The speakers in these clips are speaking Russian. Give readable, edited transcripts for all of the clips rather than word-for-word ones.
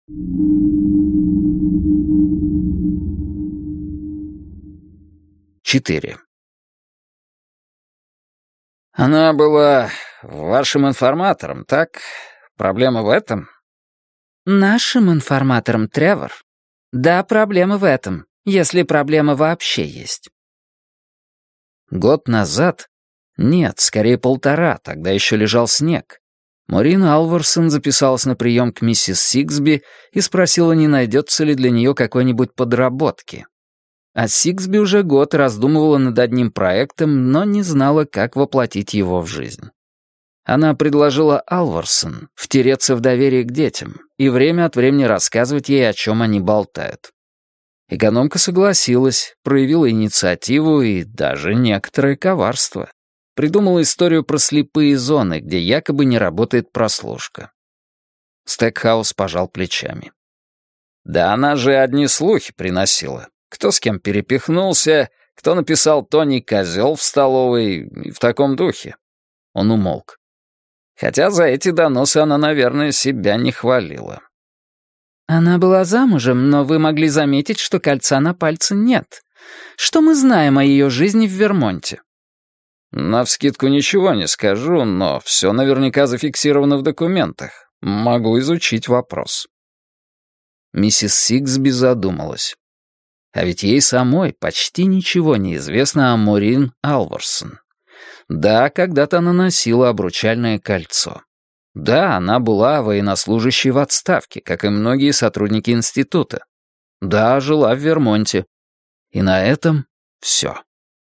4. Она была вашим информатором, так? Проблема в этом? Нашим информатором, Тревор? Да, проблема в этом, если проблема вообще есть. Год назад? Нет, скорее 1,5, тогда еще лежал снег. Морин Алварсон записалась на прием к миссис Сиксби и спросила, не найдется ли для нее какой-нибудь подработки. А Сиксби уже год раздумывала над одним проектом, но не знала, как воплотить его в жизнь. Она предложила Алварсон втереться в доверие к детям и время от времени рассказывать ей, о чем они болтают. Экономка согласилась, проявила инициативу и даже некоторое коварство. Придумала историю про слепые зоны, где якобы не работает прослушка. Стекхаус пожал плечами. Да она же одни слухи приносила. Кто с кем перепихнулся, кто написал «Тони козел» в столовой и в таком духе. Он умолк. Хотя за эти доносы она, наверное, себя не хвалила. Она была замужем, но вы могли заметить, что кольца на пальце нет. Что мы знаем о ее жизни в Вермонте? Навскидку ничего не скажу, но все наверняка зафиксировано в документах. Могу изучить вопрос. Миссис Сиксби задумалась. А ведь ей самой почти ничего не известно о Морин Алварсон. Да, когда-то она носила обручальное кольцо. Да, она была военнослужащей в отставке, как и многие сотрудники института. Да, жила в Вермонте. И на этом все.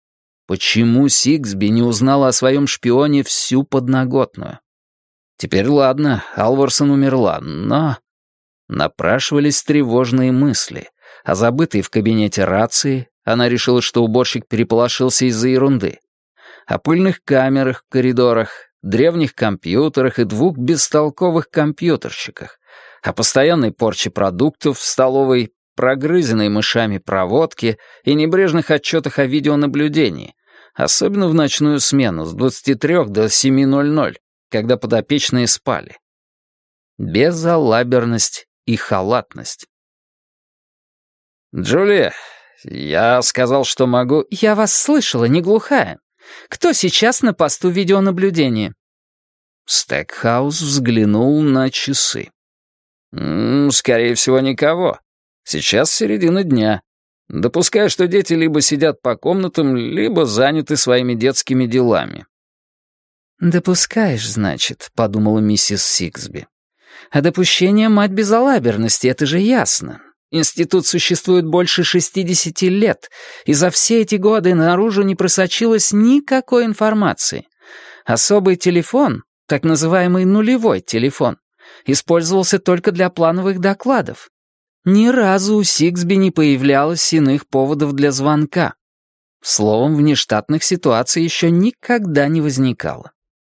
Почему Сиксби не узнала о своем шпионе всю подноготную? Теперь ладно, Алварсон умерла, но... Напрашивались тревожные мысли. А забытой в кабинете рации, она решила, что уборщик переполошился из-за ерунды. О пыльных камерах в коридорах, древних компьютерах и 2 бестолковых компьютерщиках, о постоянной порче продуктов в столовой, прогрызенной мышами проводке и небрежных отчетах о видеонаблюдении, особенно в ночную смену с 23 до 7:00, когда подопечные спали. Безалаберность и халатность. «Джулия, я сказал, что могу...» «Я вас слышала, не глухая. Кто сейчас на посту видеонаблюдения?» Стекхаус взглянул на часы. «Скорее всего, никого. Сейчас середина дня. Допускаю, что дети либо сидят по комнатам, либо заняты своими детскими делами». «Допускаешь, значит», — подумала миссис Сиксби. «А допущение — мать безалаберности, это же ясно. Институт существует больше 60 лет, и за все эти годы наружу не просочилось никакой информации. Особый телефон, так называемый нулевой телефон, использовался только для плановых докладов. Ни разу у Сиксби не появлялось иных поводов для звонка. Словом, внештатных ситуаций еще никогда не возникало.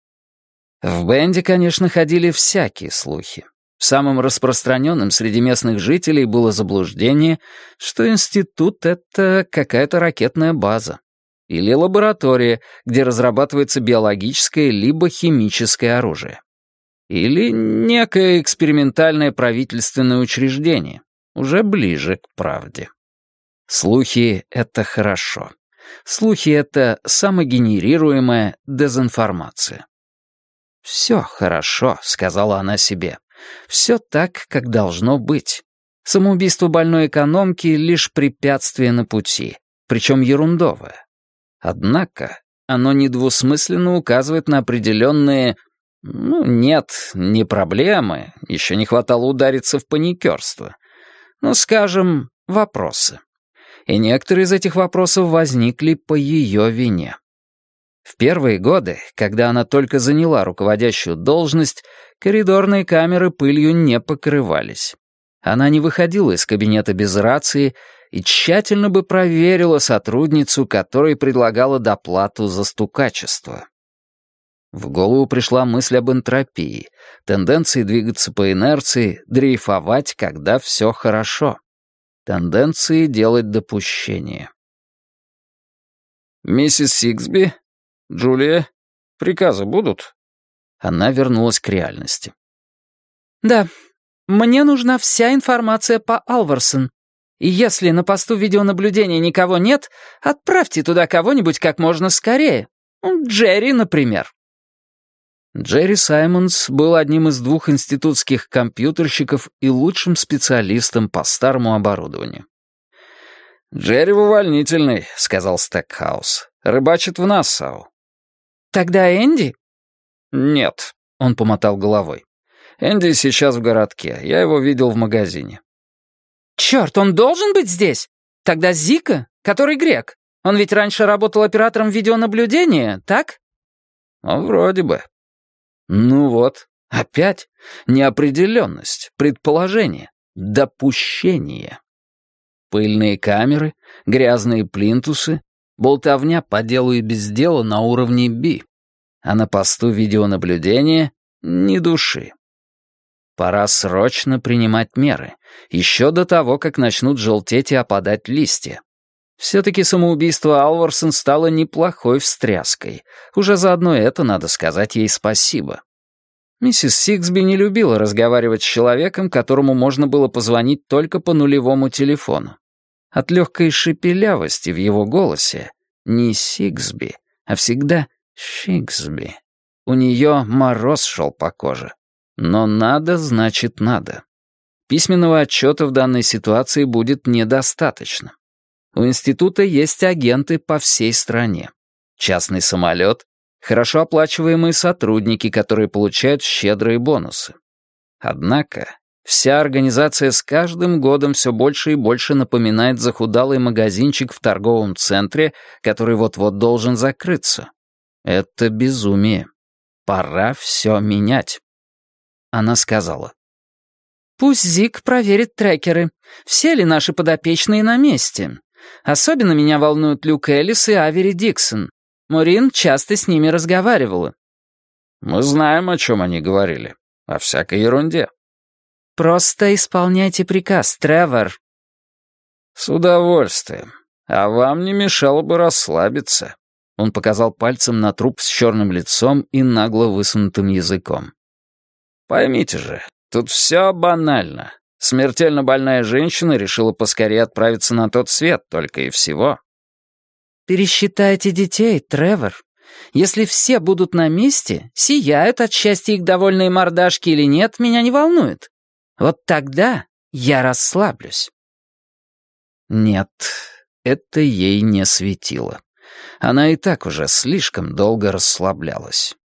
В Бенде, конечно, ходили всякие слухи. Самым распространенным среди местных жителей было заблуждение, что институт — это какая-то ракетная база. Или лаборатория, где разрабатывается биологическое либо химическое оружие. Или некое экспериментальное правительственное учреждение, уже ближе к правде. Слухи — это хорошо. Слухи — это самогенерируемая дезинформация. «Все хорошо», — сказала она себе. «Все так, как должно быть. Самоубийство больной экономки — лишь препятствие на пути, причем ерундовое. Однако оно недвусмысленно указывает на определенные... нет, не проблемы, еще не хватало удариться в паникерство. Скажем, вопросы. И некоторые из этих вопросов возникли по ее вине. В первые годы, когда она только заняла руководящую должность, коридорные камеры пылью не покрывались. Она не выходила из кабинета без рации и тщательно бы проверила сотрудницу, которой предлагала доплату за стукачество. В голову пришла мысль об энтропии, тенденции двигаться по инерции, дрейфовать, когда все хорошо. Тенденции делать допущения. «Миссис Сиксби? Джулия, приказы будут?» Она вернулась к реальности. «Да, Мне нужна вся информация по Алварсон. И если на посту видеонаблюдения никого нет, отправьте туда кого-нибудь как можно скорее. Джерри, например». Джерри Саймонс был одним из 2 институтских компьютерщиков и лучшим специалистом по старому оборудованию. «Джерри в увольнительной», — сказал Стэкхаус. «Рыбачит в Нассау». «Тогда Энди?» «Нет», — он помотал головой. «Энди сейчас в городке. Я его видел в магазине». «Черт, он должен быть здесь? Тогда Зика, который грек. Он ведь раньше работал оператором видеонаблюдения, так?» «Вроде бы». «Ну вот, опять неопределенность, предположение, допущение. Пыльные камеры, грязные плинтусы, болтовня по делу и без дела на уровне Би. А на посту видеонаблюдения ни души. Пора срочно принимать меры, еще до того, как начнут желтеть и опадать листья. Все-таки самоубийство Алварсон стало неплохой встряской. Уже заодно это надо сказать ей спасибо. Миссис Сиксби не любила разговаривать с человеком, которому можно было позвонить только по нулевому телефону. От легкой шепелявости в его голосе не Сиксби, а всегда Шиксби. У нее мороз шел по коже. Но надо, значит надо. Письменного отчета в данной ситуации будет недостаточно. У института есть агенты по всей стране. Частный самолет, хорошо оплачиваемые сотрудники, которые получают щедрые бонусы. Однако вся организация с каждым годом все больше и больше напоминает захудалый магазинчик в торговом центре, который вот-вот должен закрыться. Это безумие. Пора все менять. Она сказала. «Пусть Зик проверит трекеры. Все ли наши подопечные на месте? Особенно меня волнуют Люк Эллис и Авери Диксон. Морин часто с ними разговаривала». «Мы знаем, о чем они говорили. О всякой ерунде». «Просто исполняйте приказ, Тревор». «С удовольствием. А вам не мешало бы расслабиться». Он показал пальцем на труп с черным лицом и нагло высунутым языком. «Поймите же, тут все банально. Смертельно больная женщина решила поскорее отправиться на тот свет, только и всего». «Пересчитайте детей, Тревор. Если все будут на месте, сияют от счастья их довольные мордашки или нет, меня не волнует. Вот тогда я расслаблюсь». Нет, это ей не светило. Она и так уже слишком долго расслаблялась.